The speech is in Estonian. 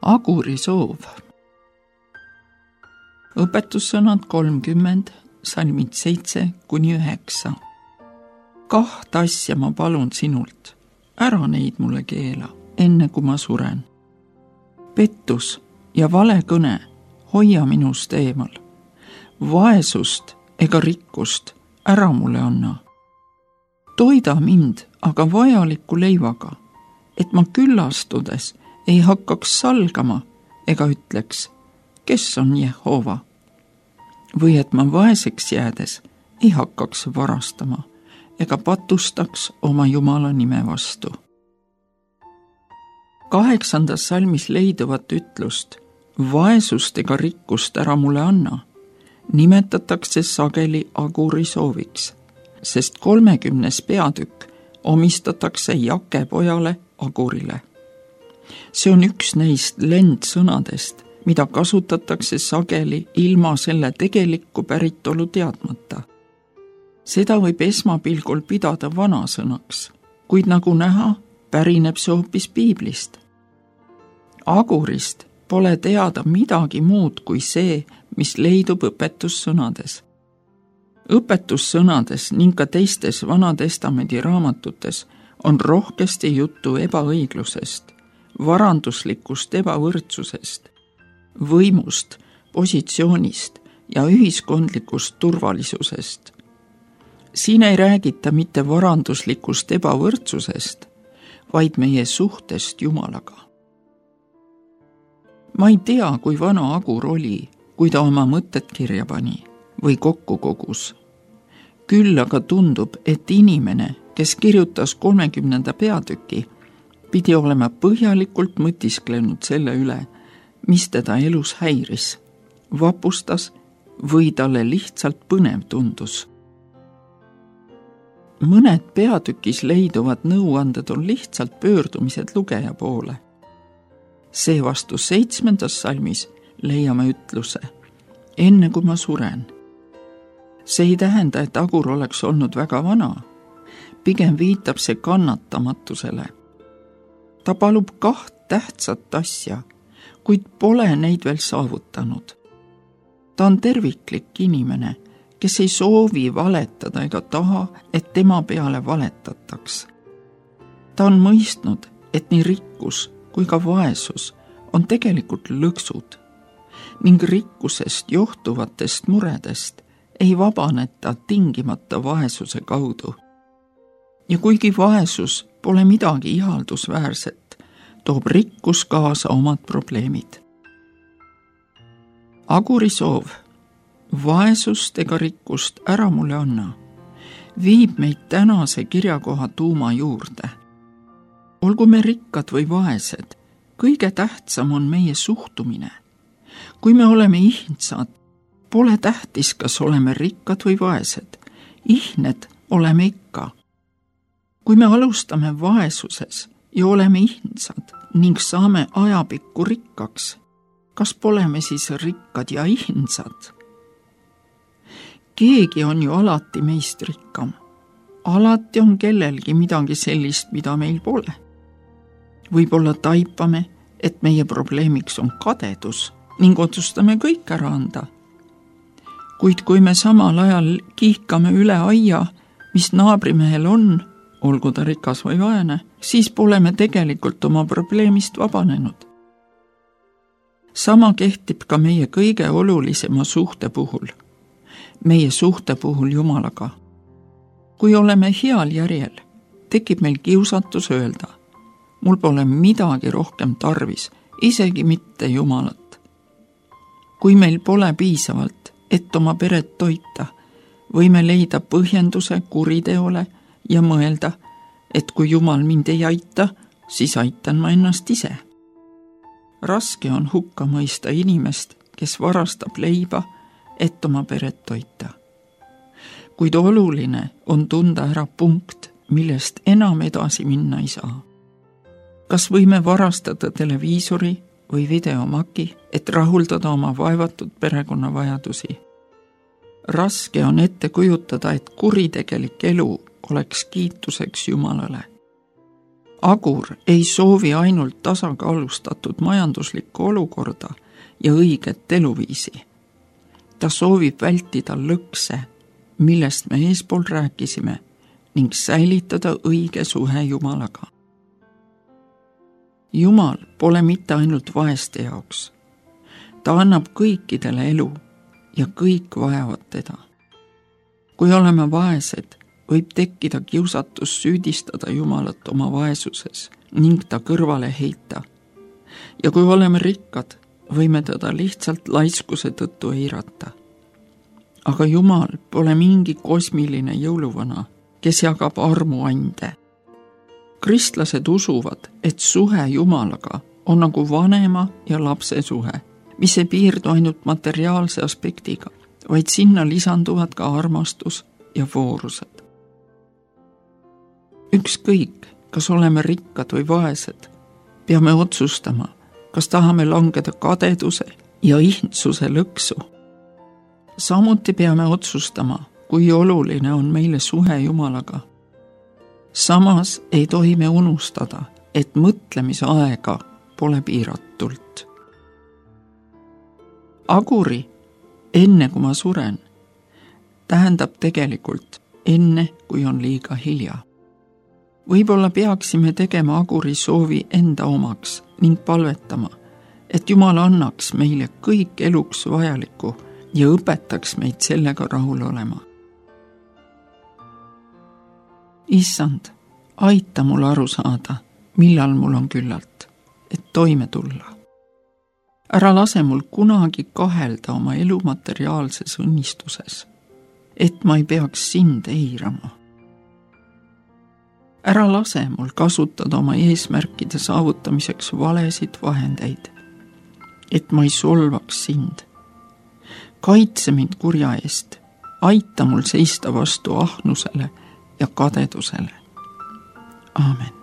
Agurisoov. Õpetussõnad 30, salmid 7-9. 2 asja ma palun sinult, ära neid mulle keela, enne kui ma suren. Pettus ja valekõne hoia minust eemal. Vaesust ega rikkust ära mulle anna. Toida mind aga vajaliku leivaga, et ma küllastudes ei hakkaks salgama ega ütleks, kes on Jehova, või et ma vaeseks jäädes ei hakkaks varastama ega patustaks oma Jumala nime vastu. 8. salmis leiduvat ütlust, vaesust ega rikkust ära mulle anna, nimetatakse sageli agurisooviks, sest 30. peatükk omistatakse Jake pojale Agurile. See on üks neist lendsõnadest, mida kasutatakse sageli ilma selle tegelikku päritolu teadmata. Seda võib esmapilgul pidada vanasõnaks, kuid nagu näha, pärineb see hoopis piiblist. Agurist pole teada midagi muud kui see, mis leidub õpetussõnades. Õpetussõnades ning ka teistes Vanatestamendi raamatutes on rohkesti juttu ebaõiglusest, varanduslikust ebavõrdsusest, võimust, positsioonist ja ühiskondlikust turvalisusest. Siin ei räägita mitte varanduslikust ebavõrdsusest, vaid meie suhtest Jumalaga. Ma ei tea, kui vana Agur oli, kui ta oma mõtted kirja pani või kokku kogus. Küll aga tundub, et inimene, kes kirjutas 30. peatüki, pidi olema põhjalikult mõtisklenud selle üle, mis teda elus häiris, vapustas või talle lihtsalt põnev tundus. Mõned peatükis leiduvad nõuanded on lihtsalt pöördumised lugeja poole. Seevastu 7. salmis leiame ütluse, enne kui ma suren. See ei tähenda, et Agur oleks olnud väga vana, pigem viitab see kannatamatusele. Ta palub 2 tähtsat asja, kuid pole neid veel saavutanud. Ta on terviklik inimene, kes ei soovi valetada ega taha, et tema peale valetataks. Ta on mõistnud, et nii rikkus kui ka vaesus on tegelikult lõksud ning rikkusest johtuvatest muredest ei vabaneta tingimata vaesuse kaudu. Ja kuigi vaesus pole midagi ihaldusväärset, toob rikkus kaasa omad probleemid. Agurisoov, vaesust ega rikkust ära mulle anna, viib meid tänase kirjakoha tuuma juurde. Olgu me rikkad või vaesed, kõige tähtsam on meie suhtumine. Kui me oleme ihnsad, pole tähtis, kas oleme rikkad või vaesed. Ihned oleme ikka. Kui me alustame vaesuses ja oleme ihnsad ning saame ajapikku rikkaks, kas pole me siis rikkad ja ihnsad? Keegi on ju alati meist rikkam. Alati on kellelgi midagi sellist, mida meil pole. Võib-olla taipame, et meie probleemiks on kadedus ning otsustame kõik ära anda. Kuid kui me samal ajal kiikame üle aia, mis naabrimehel on, olgu ta rikas või vaene, siis pole me tegelikult oma probleemist vabanenud. Sama kehtib ka meie kõige olulisema suhte puhul, meie suhte puhul Jumalaga. Kui oleme heal järjel, tekib meil kiusatus öelda, mul pole midagi rohkem tarvis, isegi mitte Jumalat. Kui meil pole piisavalt, et oma peret toita, võime leida põhjenduse kuriteole ja mõelda, et kui Jumal mind ei aita, siis aitan ma ennast ise. Raske on hukka mõista inimest, kes varastab leiba, et oma peret toita. Kuid oluline on tunda ära punkt, millest enam edasi minna ei saa. Kas võime varastada televiisori või videomaki, et rahuldada oma vaevatud perekonna vajadusi? Raske on ette kujutada, et kuritegelik elu oleks kiituseks Jumalale. Agur ei soovi ainult tasakaalustatud majanduslikku olukorda ja õiget eluviisi. Ta soovib vältida lõkse, millest me eespool rääkisime, ning säilitada õige suhe Jumalaga. Jumal pole mitte ainult vaeste jaoks. Ta annab kõikidele elu ja kõik vajavad teda. Kui oleme vaesed, võib tekkida kiusatus süüdistada Jumalat oma vaesuses ning ta kõrvale heita. Ja kui oleme rikkad, võime teda lihtsalt laiskuse tõttu eirata. Aga Jumal pole mingi kosmiline jõuluvana, kes jagab armuande. Kristlased usuvad, et suhe Jumalaga on nagu vanema ja lapse suhe, mis ei piirdu ainult materiaalse aspektiga, vaid sinna lisanduvad ka armastus ja voorused. Ükskõik, kas oleme rikkad või vaesed, peame otsustama, kas tahame langeda kadeduse ja ihntsuse lõksu. Samuti peame otsustama, kui oluline on meile suhe Jumalaga. Samas ei tohi me unustada, et mõtlemise aega pole piiratult. Aguri, enne kui ma suren, tähendab tegelikult enne, kui on liiga hilja. Võib-olla peaksime tegema Aguri soovi enda omaks ning palvetama, et Jumal annaks meile kõik eluks vajalikku ja õpetaks meid sellega rahul olema. Issand, aita mul aru saada, millal mul on küllalt, et toime tulla. Ära lase mul kunagi kahelda oma elu materiaalses õnnistuses, et ma ei peaks sind eirama. Ära lase mul kasutada oma eesmärkide saavutamiseks valesid vahendeid, et ma ei solvaks sind. Kaitse mind kurja eest, aita mul seista vastu ahnusele ja kadedusele. Aamen.